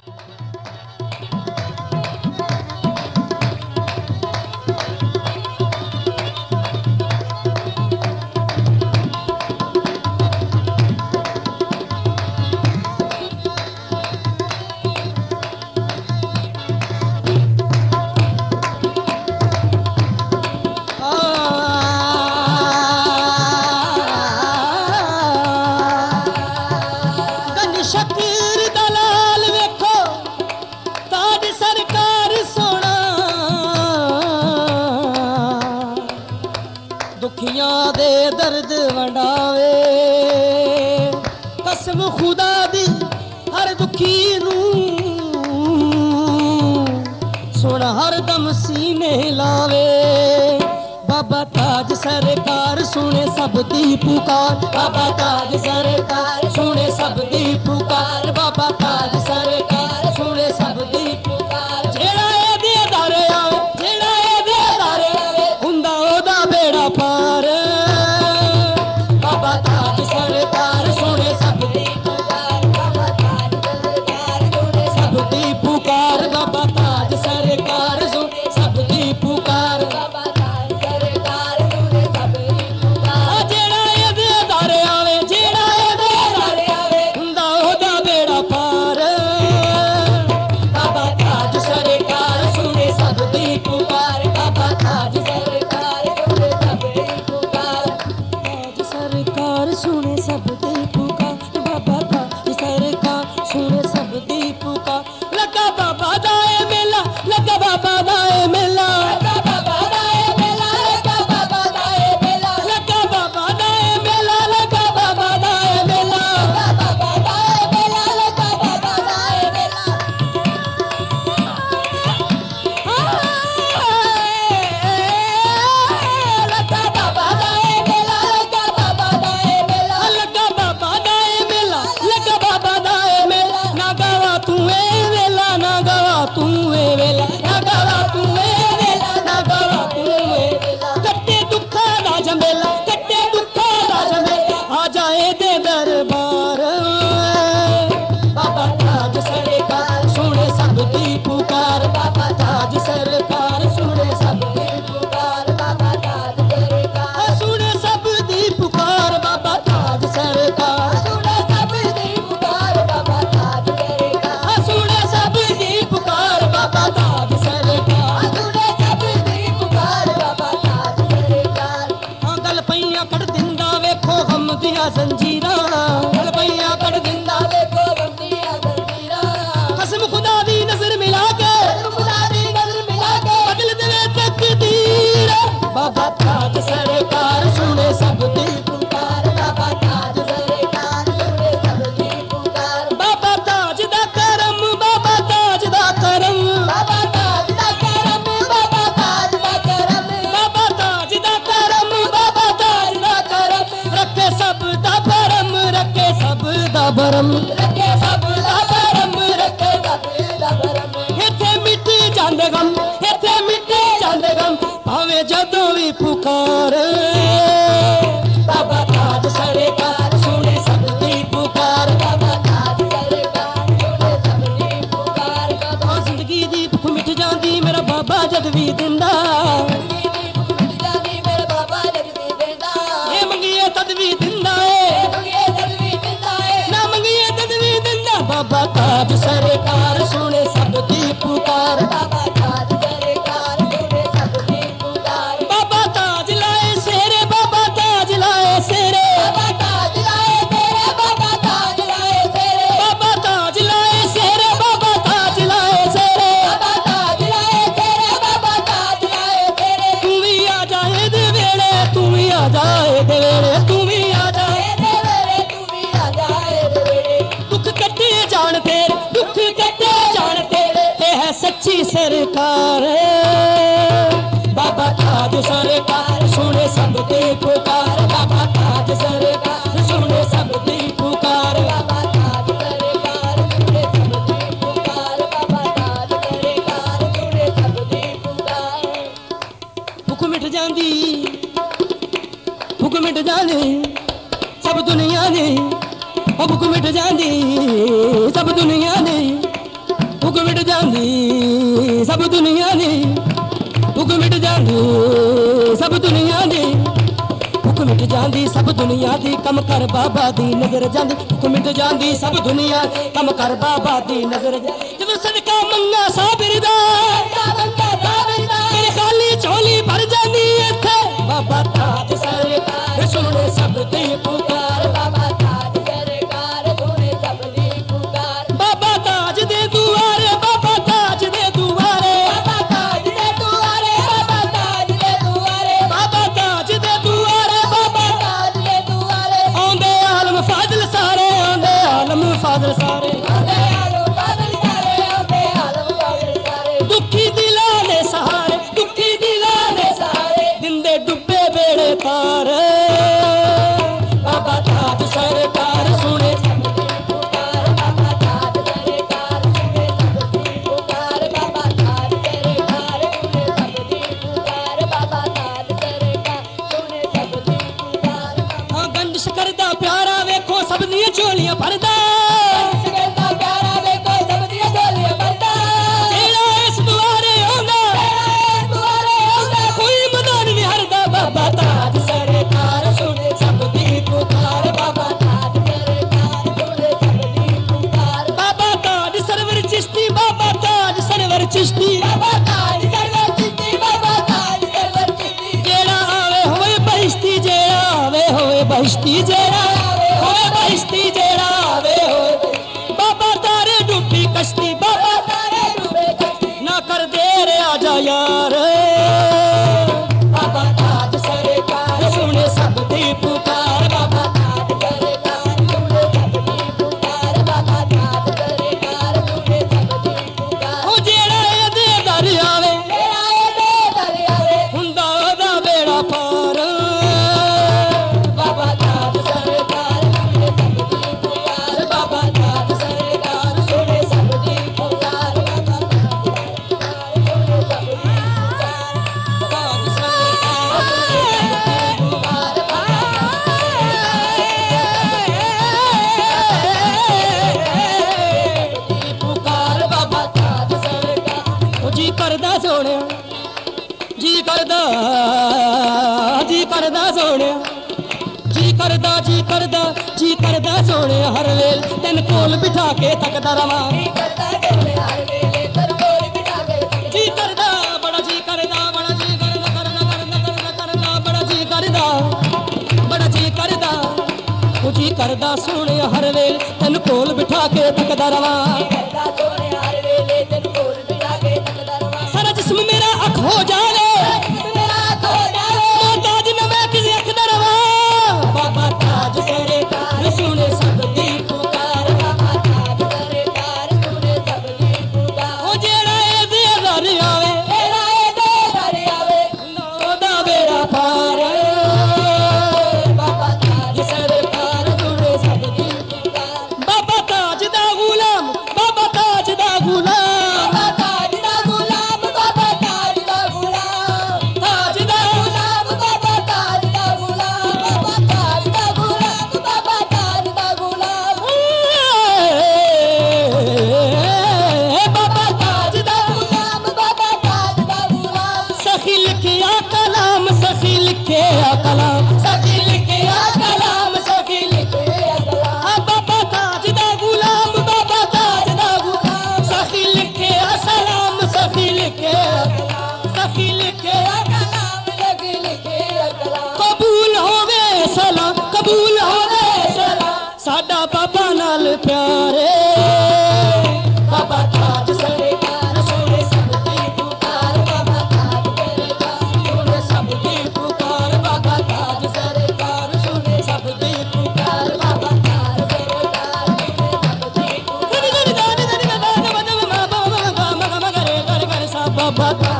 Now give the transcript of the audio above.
दुखियां दे दर्द वंडावे कसम खुदा दी हर दुखी नूं सुन हर दम सीने लावे बाबा ताज सरकार सुने सब दी पुकार बाबा ताज सरकार सुने सब दी पुकार बाबा ताज सरकार सुने सब दी पुकार जेड़ा एदे दारे आवे जेड़ा एदे दारे आवे हुंदा ओदा बेड़ा पार बाबा ताज सरकार सुने सब दी पुकार बाबा ताज सरकार सुने सब दी पुकार बाबा ताज सरकार सुने सब दी पुकार बाबा ताज सरकार सुने सब दी पुकार जेड़ा एदे दारे आवे जेड़ा एदे दारे आवे हुंदा ओदा बेड़ा पार बाबा ताज सरकार सुने सब दी पुकार बाबा ताज सरकार सुने सब दी पुकार ताज सरकार सुने सब दी पुकार बाबा ताज सरकार सुने सब दी पुकार लगा बाबा दाए मेला लगा बाबा दाए मेला लगा बाबा दाए मेला लगा बाबा दाए मेला लगा बाबा दाए मेला लगा बाबा दाए मेला लगा बाबा दाए मेला लगा बाबा दाए मेला लगा बाबा दाए मेला लगा बाबा दाए मेला लगा बाबा दाए मेला लगा बाबा दाए मेला ना गावा तू ए वेला ना गावा तू ए वेला ना गावा तू ए वेला ना गावा तू ए वेला कट्टे दुखा दा जमेला कट्टे दुखा दा जमेला आ जाए दे दरबार बाबा ताज सरकार सुने सब दी पुकार बाबा ताज सरकार सुने सब दी पुकार बाबा ताज सरकार सुने सब दी पुकार बाबा ताज सरकार सुने सब दी पुकार बाबा ताज सरकार सुने सब दी पुकार बाबा ताज सरकार सुने सब दी पुकार बाबा ताज सरकार गल पईयां कड़ दिंदा वेखो गम दियां जंजीरां गल पईयां कड़ दिंदा वेखो गम दियां जंजीरां कसम खुदा दी नजर मिला के खुदा दी नजर मिला के बदल देवे तकदीर बाबा ताज सरकार सुने सब दी पुकार बाबा ताज सरकार सुने सब दी पुकार बाबा ताज दा करम बाबा ताज दा करम बाबा ताज दा करम बाबा ताज दा करम बाबा ताज दा करम बाबा ताज दा करम रखे सब दा भरम रखे सब दा भरम रखे सब दा भरम रखे सब दा भरम इत्थे मिट्टी जांदे गम इत्थे मिट्टी जांदे गम भावे जदों भी पुकार बाबा ताज सरकार सुने सब दी पुकार बाबा ताज सरकार सुने सब दी पुकार बाबा जिंदगी दी भुख मिट जांदी मेरा बाबा जद भी दिंदा जिंदगी दी भुख मिट जांदी मेरा बाबा जद भी दिंदा ये मंगिए तद भी दिंदा ए मंगिए तद भी दिंदा ए ना मंगिए तद भी दिंदा बाबा ताज सरकार सुने सब दी पुकार बाबा ताज सरकार सुने सब दी पुकार बाबा ताज लाए सेरे बाबा ताज लाए सेरे बाबा ताज लाए सेरे बाबा ताज लाए सेरे बाबा ताज लाए सेरे बाबा ताज लाए सेरे बाबा ताज लाए सेरे बाबा ताज लाए सेरे तू भी आ जाए दे वेले तू भी आ जाए दे वेले तू भी आ जाए दे वेले तू भी आ जाए दे वेले दुख कट्टे जान तेरे दुख कट्टे जान तेरे ये है सच्ची सरकार बाबा ताज सरकार सुने सब दी पुकार बाबा ताज सरकार सुने सब दी पुकार बाबा ताज सरकार सुने सब दी पुकार बाबा ताज सरकार सुने सब दी पुकार भुख मिट जांदी भुख मिट जांदी सब दुनिया दी भुख मिट जांदी सब दुनिया दी सब दुनिया दी भुख मिट जांदी सब दुनिया दी भुख मिट जांदी सब दुनिया दी कम कर बाबा दी नजर जांदी भुख मिट जांदी सब दुनिया कम कर बाबा दी नजर जब सदका मंगा साबिर दा मेरी खाली झोली भर जांदी इत्थे बाबा ताज सरकार सुने सब दी पुकार बाबा ताज सरकार सुने सब दी पुकार बाबा ताज दे दुआरे बाबा ताज दे दुआरे बाबा ताज दे दुआरे बाबा ताज दे दुआरे बाबा ताज दे दुआरे बाबा ताज दे दुआरे आंदे आलम फाजिल सारे आंदे आलम फाजिल सारे आंदे आलम फाजिल सारे आंदे आलम फाजिल सारे दुखी दिलां दे सहारे दुखी दिलां दे सहारे दिंदे डुब्बे बेड़े पार बाबा ताज सरकार सुने सब दी पुकार बाबा ताज सरकार सुने सब दी पुकार बाबा ताज सरकार सुने सब दी पुकार बाबा ताज सरकार सुने सब दी पुकार हां गंदिश करदा प्यारा वेखो सब दी झोलियां भरदा गंदिश करदा प्यारा वेखो सब दी झोलियां भरदा जेड़ा इस दुआरे आंदा कोई मदान नहीं हरदा बाबा ताज सरकार सुने सब दी पुकार बाबा ताज सरकार सुने सब दी पुकार बाबा ताज सरवर चिश्ती बाबा ताज सरवर चिश्ती बाबा ताज सरवर चिश्ती बाबा ताज सरवर चिश्ती जेड़ा आवे होए बहिश्ती जेड़ा आवे होए बहिश्ती जेड़ा आवे होए बहिश्ती जेड़ा आवे होए बाबा तारे डूबी कश्ती बाबा तारे डूबे कश्ती ना कर देर आजा यार बाबा ताज सरकार सुने सब दी पुकार बाबा ताज सरकार सुने सब दी पुकार बाबा ताज सरकार सुने सब दी पुकार ओ जेड़ा एदे दर आवे हुंदा ओदा बेड़ा पार बाबा ताज सरकार सुने सब दी पुकार बाबा ताज सरकार सुने सब दी पुकार बाबा ताज सरकार सुने सब दी पुकार ताज जी करदा सोने जी करदा सोने जी करदा जी करदा जी करदा सोने हर वेल तेन कोल बिठा के तकदा रवां जी करदा सोने हर वेले तेन कोल बिठा के जी करदा बड़ा जी करदा बड़ा जी करदा करदा बड़ा जी करदा बड़ा जी करदा ओ जी करदा सोने हर वेल तेन कोल बिठा के तकदा रवां करदा सोने हर वेले तेन कोल बिठा के तकदा रवां सारा जिस्म मेरा अख हो जावे मोहताज न मैं किसी अख दा रवां बाबा ताज सरकार सुने सब दी पुकार बाबा ताज सरकार सुने सब दी पुकार ओ जेड़ा एदे दर आवे ओदा बेड़ा पार बाबा ताज सरकार सुने सब दी पुकार बाबा ताज दा गुलाम बाबा ताज दा गुलाम बाबा ताज दा गुलाम बाबा ताज दा गुलाम ताज दा गुलाम बाबा ताज दा गुलाम बाबा ताज दा गुलाम बाबा ताज दा गुलाम बाबा ताज दा गुलाम बाबा ताज दा गुलाम सखी लिखिया कलाम सखी लिखिया कलाम सखी लिखिया कलाम सखी लिखिया कलाम बाबा ताज दा गुलाम बाबा ताज दा गुलाम सखी लिखिया सलाम सखी लिखिया कलाम सखी लिखिया कलाम सखी लिखिया कलाम कबूल होवे सलाम कबूल होवे सलाम साडा बाबा नाल प्यारे बाबा ताज सरकार सुने सब दी पुकार बाबा ताज सरकार सुने सब दी पुकार बाबा ताज सरकार सुने सब दी पुकार बाबा ताज सरकार सुने सब दी पुकार बाबा